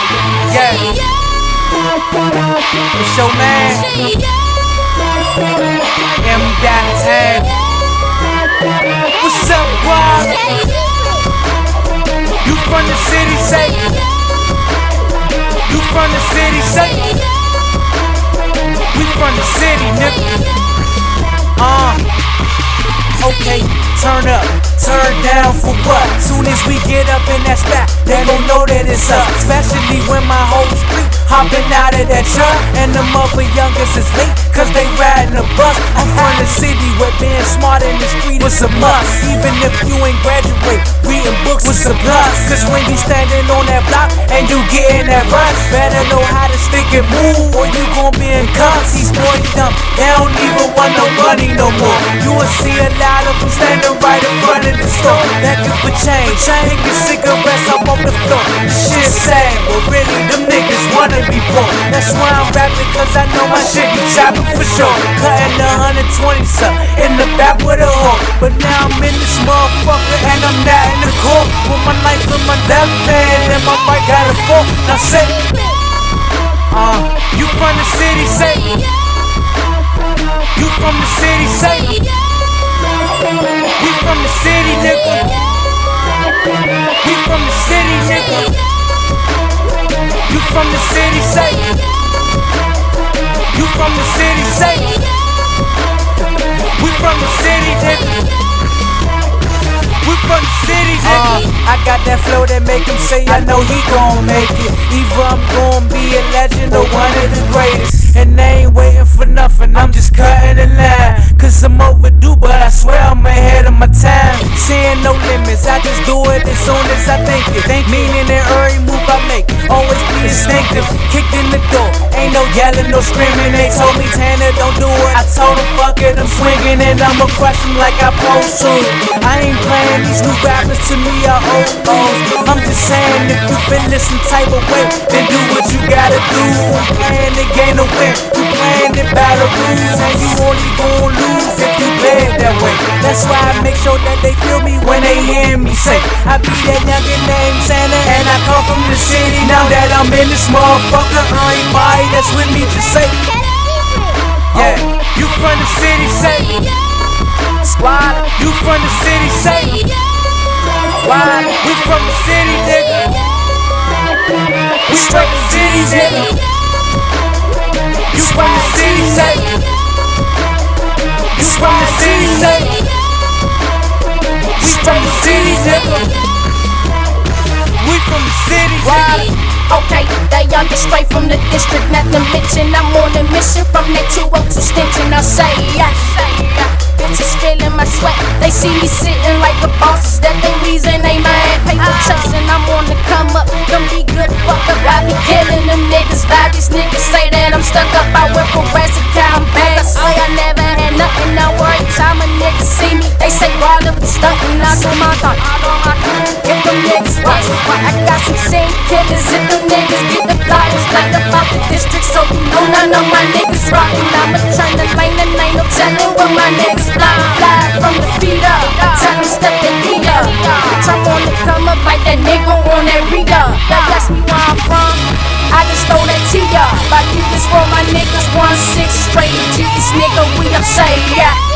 Yeah. It's your man. M.Time. What's up, Rob? You from the city, say. You from the city, say. We from the city, nigga. Okay, turn up, turn down for what? Soon as we get up in that spot, they gon' know that it's up. Especially when my whole street hopping out of that truck, and the mother youngest is late, cause they riding a bus. I'm from the city where being smart in the street was a must. Even if you ain't graduate, reading books was a plus. Cause when you standing on that block and you getting that rush, better know how to stick and move, or you gon' be in cuffs. These boys dumb, they don't even want no money no more. You will see a lot of them standing right in front of the store, begging for change, taking cigarettes up on the floor. Shit sad, but really them niggas wanna be poor. That's why I'm rapping, cause I know my shit be chopping for sure. Cutting the 120s up in the back with a hoe. But now I'm in this motherfucker and I'm not in the court. With my knife in my left hand and my right got a fork. Now say, you from the city, say. You from the city, say. We from the city, nigga. We from the city, nigga. You from the city, say. You from the city, say. We from the city, nigga. We from the city, nigga. I got that flow that make him say I know he gon' make it. Either I'm gon' be a legend or one of the greatest. And they ain't waiting for nothing, I'm just cutting the line. Cause I'm overdue, but I swear I'm ahead of my time. Seeing no limits, I just do it as soon as I think it. Meaning in every move I make, always be instinctive. Kicked in the door, ain't no yelling, no screaming. They told me Tanner don't do it, I told them fuck it, I'm swinging. And I'ma crush them like I supposed to. I ain't playing, these new rappers to me are old bones. I'm just saying, if you feelin' some type of way, then do what you gotta do. I'm playing the game to win, you playing it by the rules. And you only gon' lose if you play it that way. That's why I make sure that they feel me when they hear me say I be that youngin' named Santa, and I come from the city. Now that I'm in this motherfucker, everybody that's with me just say, yeah, you from the city, say. Squad, you from the city, say. Why? We from the city, nigga. We straight the city, nigga. You from the city, say. You from the city, say. We from the city, nigga. We from the city, nigga. Okay, they youngest straight from the district, not to mention I'm on a mission from that 202 Stinson. I say, yeah. Bitches feeling my sweat, they see me sitting like a boss. That they reason they mad, paper chasing, I'm on the come up. Them be good, fuck up, I be killing them niggas. Why these niggas say that I'm stuck up? I went for Razzie, I'm back. I say I never had nothing, now every time a nigga see me, they say Ryder be stuntin'. I do my thought, if them niggas watch, I got some scene killers. If them niggas get the flyers, like about the district, so you know none of my niggas rockin'. I'ma turn the lane and ain't no telling where my niggas fly from the feet up. Tell them step the heat up. Bitch, I'm on the come up like that nigga on that re-up. Y'all ask me where I'm from, I just throw that T up. I keep this for my niggas 1-6 straight G's, nigga, we up, say yeah.